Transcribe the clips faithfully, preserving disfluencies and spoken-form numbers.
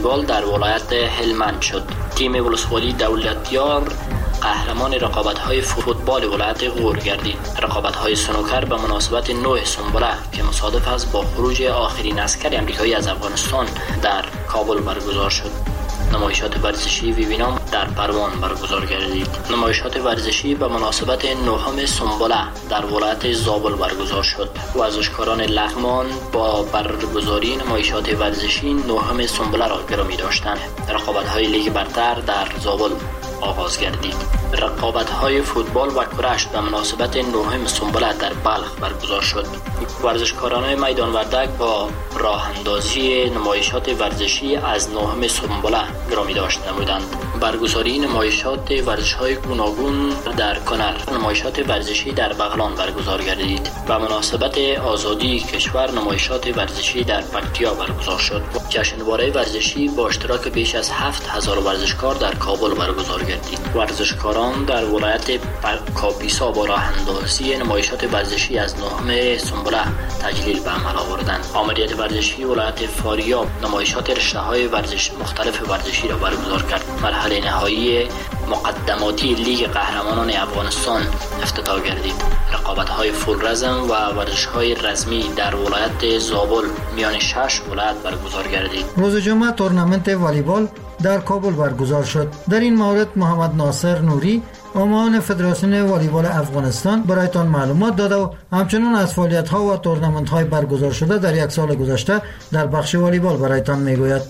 والیبال در ولایت هلمند شد. تیم ولسوالی دولتیار قهرمان رقابت‌های فوتبال ولایت غور گردید. رقابت‌های سنوکر به مناسبت نوع سنبله که مصادف است با خروج آخرین عسکر آمریکایی از افغانستان در کابل برگزار شد. نمایشات ورزشی ویوینام در پروان برگزار گردید. نمایشات ورزشی به مناسبت نهم سنبله در ولایت زابل برگزار شد. ورزشکاران لغمان با برگزاری نمایشات ورزشی نهم سنبله را گرامی داشتند. رقابت‌های لیگ برتر در زابل آغاز گردید. رقابت‌های فوتبال و کرشت به مناسبت نهم سنبله در بلخ برگزار شد. ورزشکاران میدان وردک با راه اندازی نمایشات ورزشی از نهم سنبله گرامی داشت نمودند. برگزاری نمایشات ورزش‌های گوناگون در کنر، نمایشات ورزشی در بغلان برگزار گردید. به مناسبت آزادی کشور نمایشات ورزشی در پکتیا برگزار شد. جشنواره ورزشی با اشتراک بیش از هفت هزار ورزشکار در کابل برگزار گردید. ورزشکاران در ولایت کاپیسا با راه اندازی نمایشات ورزشی از نهم سنبله تجلیل به عمل آوردند. آمریت ورزشی ولایت فاریاب نمایشات رشته‌های ورزش مختلف ورزشی را برگزار کرد. مرحله نهایی مقدماتی لیگ قهرمانان افغانستان افتتاح گردید. رقابت‌های فول رزم و ورزش‌های رزمی در ولایت زابل میان شش ولایت برگزار گردید. روز جمعه تورنمنت والیبال در کابل برگزار شد. در این مورد محمد ناصر نوری معاون فدراسیون والیبال افغانستان برایتان معلومات داده و همچنین از فعالیت‌ها و تورنمنت‌های برگزار شده در یک سال گذشته در بخش والیبال برایتان میگوید.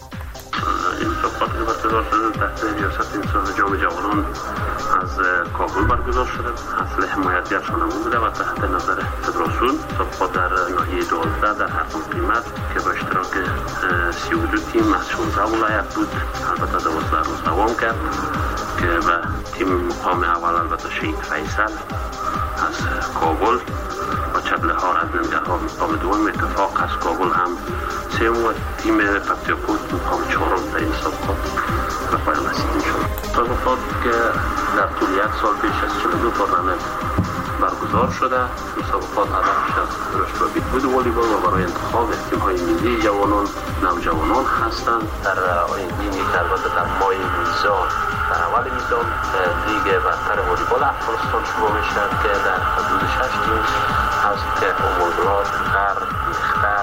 برگزار شده تحت ریاست انسان جام جوانان از کابل برگزار شده. اصل حمایتگرشان هم بوده و تحت نظر فدراسیون مسابقات در ناحیه دوازده در هر قیمت که با اشتراک سی و دو تیم از شانزده ولایت بود. البته دوازده روز دوام کرد که به تیم مقام اول البته شهید فیصل از کابل و چبله ها از ننگرهار مقام دوم، اتفاق از کابل هم سیم و تیم پکتیاکوت مقام چهارم در این مسابقات به پایان رسیده شد. مسابقات که در طول یک سال بیش از چهل و دو تورنمنت برگزار شده. مسابقات هدفش از رشد و بهبود والیبال و برای انتخاب تیم‌های ملی جوانان نوجوانان هستند. در آینده که البته در ماه میزان در اول میزان لیگ برتر والیبال افغانستان شروع میشه که در حدود شش تیم هست که امودرات، غر، میختر،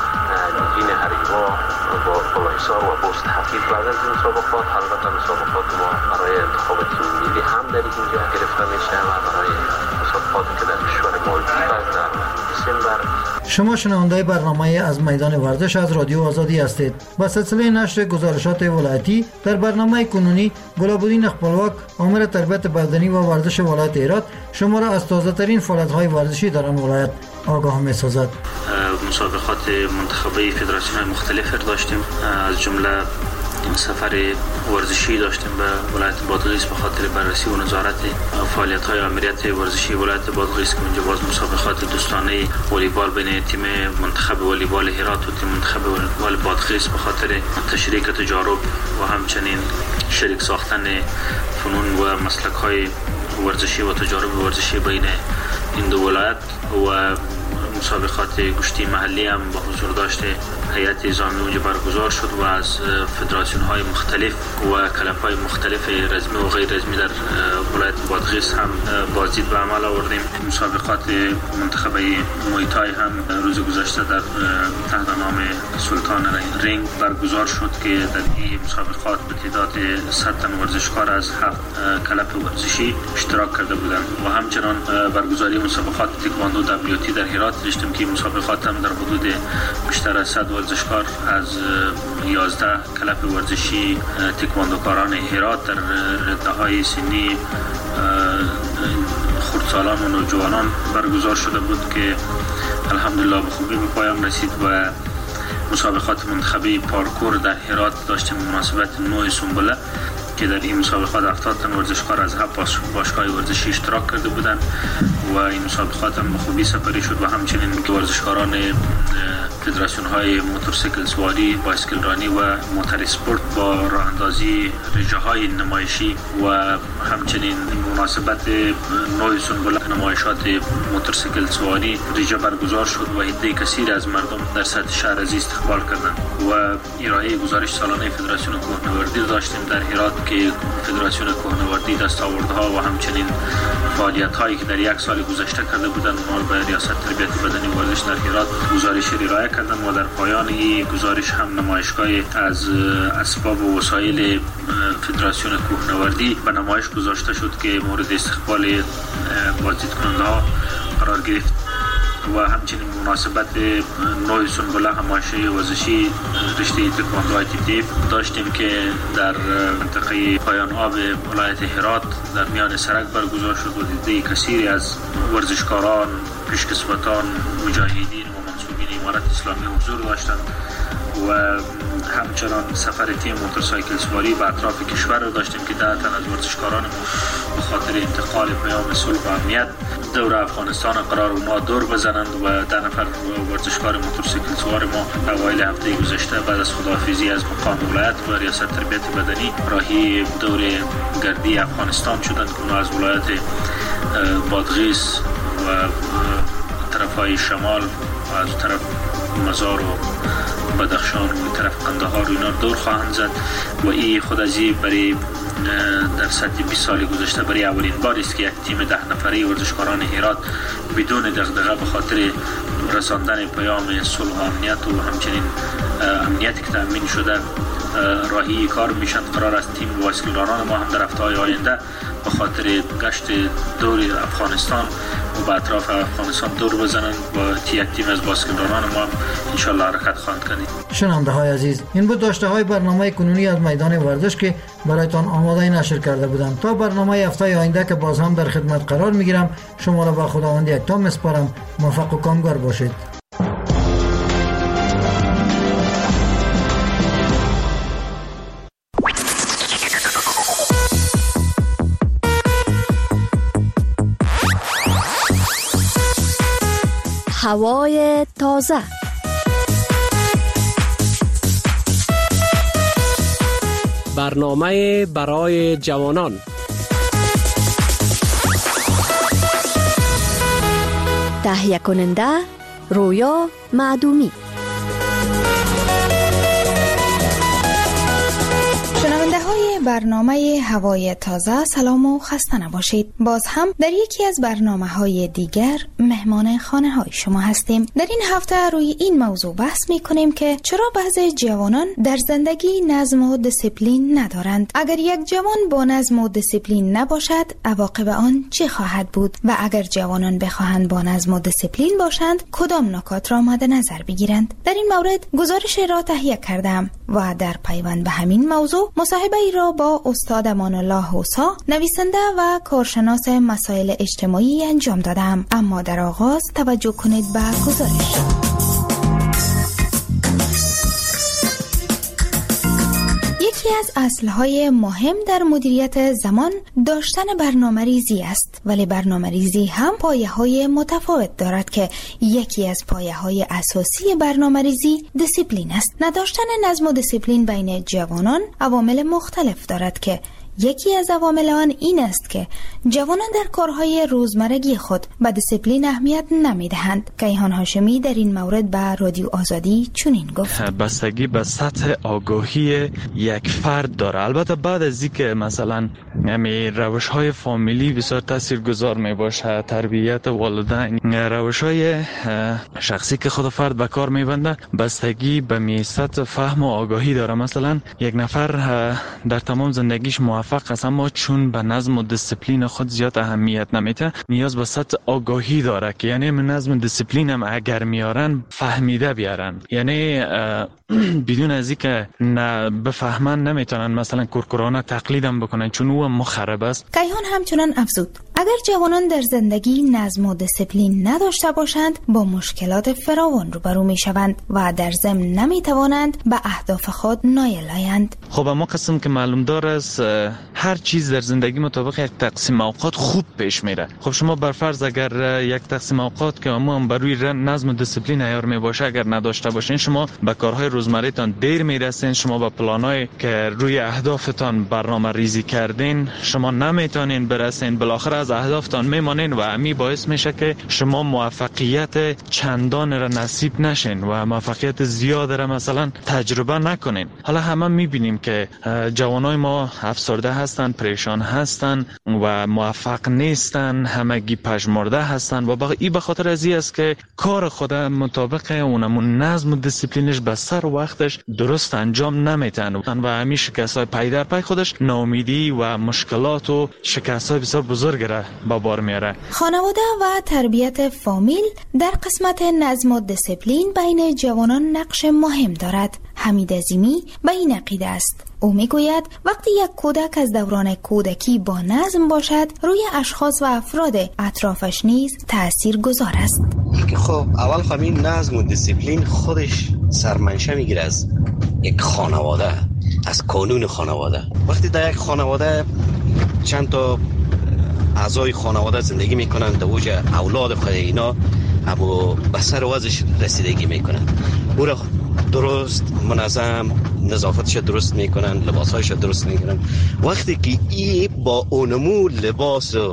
نگین هریوا با قلعه‌سار و بست حفیظ بعد از این مسابقات البته مسابقات ما برای انتخاب تیم ملی هم در اینجا گرفته میشه و برای مسابقاتی که در کشور مالدیو در دسامبر. شما شنونده برنامه از میدان ورزش از رادیو آزادی هستید. با سلسله نشر گزارشات ولایتی در برنامه کنونی گلابودین اخبالواک آمر تربیت بدنی و ورزش ولایت هرات شما را از تازه ترین فعالیت‌های ورزشی در آن ولایت آگاه می‌سازد. مسابقات منتخبه فدراسیون مختلف داشتیم، از جمله سفر ورزشی داشتیم به ولایت بادغیس به خاطر بررسی و نظارت فعالیت‌های آمریت ورزشی ولایت بادغیس که اونجا باز مسابقات دوستانه والیبال بین تیم منتخب والیبال هرات و تیم منتخب والیبال بادغیس به خاطر تشریک تجارب و همچنین شریک ساختن فنون و مسلک‌های ورزشی و تجارب ورزشی بین این دو ولایت و مسابقات گشتی محلی هم با حضور داشته هیئت نظامی اونجا برگزار شد و از فدراسیون های مختلف و کلب های مختلف رزمی و غیر رزمی در ولایت بادغیس هم بازدید به عمل آوردیم. مسابقات منتخبه مویتای هم روز گذشته در تحت نام سلطان رینگ برگزار شد که در این مسابقات به تعداد صد تن ورزشکار از هفت کلب ورزشی اشتراک کرده بودند و همچنان برگزاری مسابقات تکواندو دبلیو تی در هرات داشتیم که مسابقات هم در حدود بیشتر از صد ورزشکار از یازده کلب ورزشی تکواندوکاران هرات در رده‌های سنی خردسالان و نوجوانان برگزار شده بود که الحمدلله به خوبی به پایان رسید و مسابقات منتخبه پارکور در هرات داشتیم مناسبت نوع سنبله که در این مسابقات هفتاد تن ورزشکار از هفت باشگاه ورزشی اشتراک کرده بودند و این مسابقات هم به خوبی سپری شد و همچنین ورزشکاران فدراسیون های موتورسیکل سواری، بایسکل رانی و موتور اسپورت با راه اندازی رژه های نمایشی و همچنین مناسبت نوع سنبله نمایشات موتورسیکل سواری رژه برگزار شد و عده کثیر از مردم در سطح شهر از استقبال کردند و ارائه گزارش سالانه فدراسیون کوهنوردی داشتیم در هرات که فدراسیون کوهنوردی دستاوردها و همچنین فعالیت هایی که در یک سال گذشته کرده بودند ما به ریاست تربیت بدنی و ورزش در هرات گزارش ارائه کردند و در پایان این گزارش هم نمایشگاه از اسباب و وسایل فدراسیون کوهنوردی به نمایش گذاشته شد که مورد استقبال بازدیدکننده ها قرار گرفت و همچنین مناسبت نوع سنبله همایشی ورزشی رشته تکواندو آی تی تی داشتیم که در منطقه پایان آب ولایت هرات در میان سرک برگزار شد و دیده کثیری از ورزشکاران، پیشکسوتان، مجاهدین و منصوبین امارت اسلامی حضور داشتند و همچنان سفر تیم موتورسایکل سواری به اطراف کشور رو داشتیم که ده تن از ورزشکاران ما به خاطر انتقال پیام صلح و امنیت دور افغانستان قرار اونا دور بزنند و ده نفر ورزشکار موتورسیکل سوار ما اوایل هفته گذشته بعد از خداحافظی از مقام ولایت و ریاست تربیت بدنی راهی دور گردی افغانستان شدند که اونا از ولایت بادغیس و طرفای شمال و از طرف مزار و بدخشان و طرف قندهار و اینا دور خواهند زد و این خود از این برای در سطح بیست سال گذشته برای اولین بار است که یک تیم ده نفره ورزشکاران هرات بدون دغدغه به خاطر رساندن پیام صلح و امنیت و همچنین امنیتی که تامین شده راهی کار میشن. قرار است تیم بایسکلرانان ما هم در هفته‌های آینده به خاطر گشت دور افغانستان و به اطراف افغانستان دور بزنند و یک تیم از بایسکلرانان ما ان شاء الله حرکت خواهند کرد. شنونده های عزیز، این بود داشته های برنامه کنونی از میدان ورزش که برایتان آماده نشر کرده بودم. تا برنامه هفته آینده که باز هم در خدمت قرار میگیرم، شما را به خداوند یکتا میسپارم. موفق و کامگار باشید. هوای تازه، برنامه برای جوانان، تهیه کننده رویا معدومی. برنامه هوای تازه سلام و خسته نباشید. باز هم در یکی از برنامه های دیگر مهمان خانه های شما هستیم. در این هفته روی این موضوع بحث می کنیم که چرا بعضی جوانان در زندگی نظم و دیسیپلین ندارند. اگر یک جوان با نظم و دیسیپلین نباشد عواقب آن چه خواهد بود و اگر جوانان بخواهند با نظم و دیسیپلین باشند کدام نکات را مد نظر بگیرند. در این مورد گزارش را تهیه کردم و در پیوند به همین موضوع مصاحبه ای را با استاد امان الله حوسا، نویسنده و کارشناس مسائل اجتماعی انجام دادم. اما در آغاز توجه کنید به گزارش. یکی از اصلهای مهم در مدیریت زمان داشتن برنامه ریزی است، ولی برنامه ریزی هم پایه های متفاوت دارد که یکی از پایه های اساسی برنامه ریزی دیسیپلین است. نداشتن نظم و دیسیپلین بین جوانان عوامل مختلف دارد که یکی از عوامل آن این است که جوانان در کارهای روزمرگی خود به دیسیپلین اهمیت نمیدهند. کیهان هاشمی در این مورد به رادیو آزادی چنین گفت: بستگی به سطح آگاهی یک فرد داره. البته بعد از اینکه مثلا همین روش‌های فامیلی بسیار تاثیرگذار میباشه، تربیت والدین، روش‌های شخصی که خود فرد به کار میبنده، بستگی به می سطح فهم و آگاهی داره. مثلا یک نفر در تمام زندگیش موفق است اما چون به نظم و دیسیپلین خود زیاد اهمیت نمیده، نیاز به سطح آگاهی داره که یعنی من نظم و دیسیپلین هم اگر میارن فهمیده بیارن، یعنی بدون از اینکه نه بفهمن نمیتونن مثلا کورکورانه تقلیدم بکنن چون او مخرب است. کیهان همچنان افزود: اگر اگر جوانان در زندگی نظم و دسیپلین نداشته باشند با مشکلات فراوان روبرو می شوند و در ضمن نمی توانند به اهداف خود نایل آیند. خب اما قسم که معلوم دار است هر چیز در زندگی مطابق یک تقسیم اوقات خوب پیش میره. خب شما بر فرض اگر یک تقسیم اوقات که اما بر روی نظم و دسیپلین عیار می باشه اگر نداشته باشین شما به کارهای روزمره تان دیر میرسین، شما به پلانایی که روی اهدافتان برنامه ریزی کردین شما نمیتونین برسین، بالاخره از اهدافتان میمانین و امی باعث میشه که شما موفقیت چندان را نصیب نشین و موفقیت زیاد را مثلا تجربه نکنین. حالا همه میبینیم که جوانای ما افسرده هستن، پریشان هستن و موفق نیستن، همگی پژمرده هستن و این به خاطر از این است که کار خود مطابق اونمون نظم و دسیپلینش به سر وقتش درست انجام نمیتن و همین شکست‌های پی در پی خودش ناامیدی و مشکلات و شکست‌های بسیار بزرگ را به بار میاره. خانواده و تربیت فامیل در قسمت نظم و دسیپلین بین جوانان نقش مهم دارد. حمید عظیمی به این عقیده است. او میگوید وقتی یک کودک از دوران کودکی با نظم باشد روی اشخاص و افراد اطرافش نیز تأثیر گذار است. خب اول خب این نظم و دسیپلین خودش سرمنشه میگیره از یک خانواده، از قانون خانواده. وقتی در یک خانواده چند تا اعضای خانواده زندگی میکنن در اوج اولاد خود اینا اما به سر وضعش رسیدگی میکنن، او را درست منظم نظافتش درست میکنن، لباسهایش درست میکنن. وقتی که ای با اونمو لباس و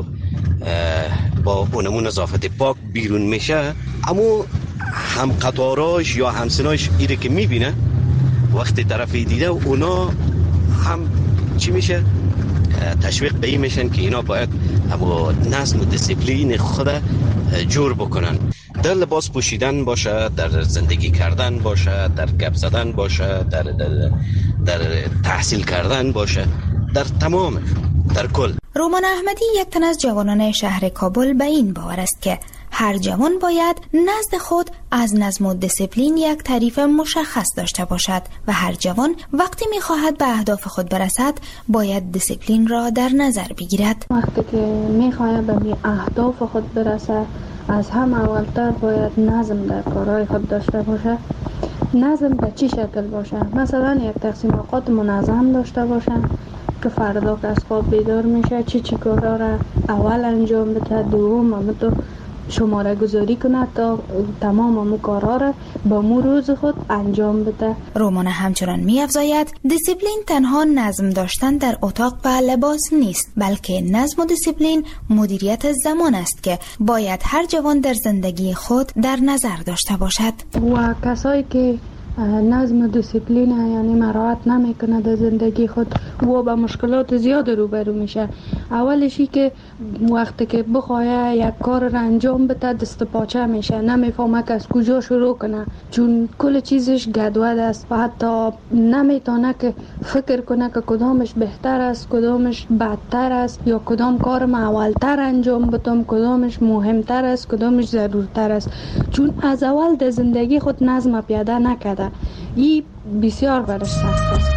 با اونمو نظافت پاک بیرون میشه اما هم قطاراش یا همسناش ایره که میبینه وقتی طرفی دیده اونا هم چی میشه تشویق به این میشن که اینا باید اما نظم و دسیپلین خود جور بکنن. در لباس پوشیدن باشه، در زندگی کردن باشه، در گپ زدن باشه، در, در, در تحصیل کردن باشه، در تمام در کل. رومان احمدی یک تن از جوانان شهر کابل به این باور است که هر جوان باید نزد خود از نظم و دسیپلین یک تعریف مشخص داشته باشد و هر جوان وقتی می‌خواهد به اهداف خود برسد باید دسیپلین را در نظر بگیرد. وقتی که می‌خواهد به اهداف خود برسد از هم اولتر باید نظم در کارهای خود داشته باشه. نظم به چی شکل باشه؟ مثلا یک تقسیم اوقات منظم داشته باشه که فردا که از خواب بیدار میشه چی چی کارا را اول انجام بده، دوم هم تو شماره گذاری کنه تا تمام همون کارها را با مو روز خود انجام بده. رومان همچنان می افزاید دیسیپلین تنها نظم داشتن در اتاق و لباس نیست، بلکه نظم و دیسیپلین مدیریت زمان است که باید هر جوان در زندگی خود در نظر داشته باشد. و کسایی که نظم و دیسیپلین یعنی مراعات نمیکنه در زندگی خود و با مشکلات زیاد روبرو میشه. اولشی که وقتی که بخواه یک کار را انجام بده دست پاچه میشه، نمیفهمه که از کجا شروع کنه چون کل چیزش گدود است و حتی نمیتونه که فکر کنه که کدامش بهتر است، کدامش بدتر است یا کدام کار ما اولتر انجام بدم، کدامش مهمتر است، کدامش ضرورتر است، چون از اول در زندگی خود نظم پیاده نکرده. این بسیار برش سخت است.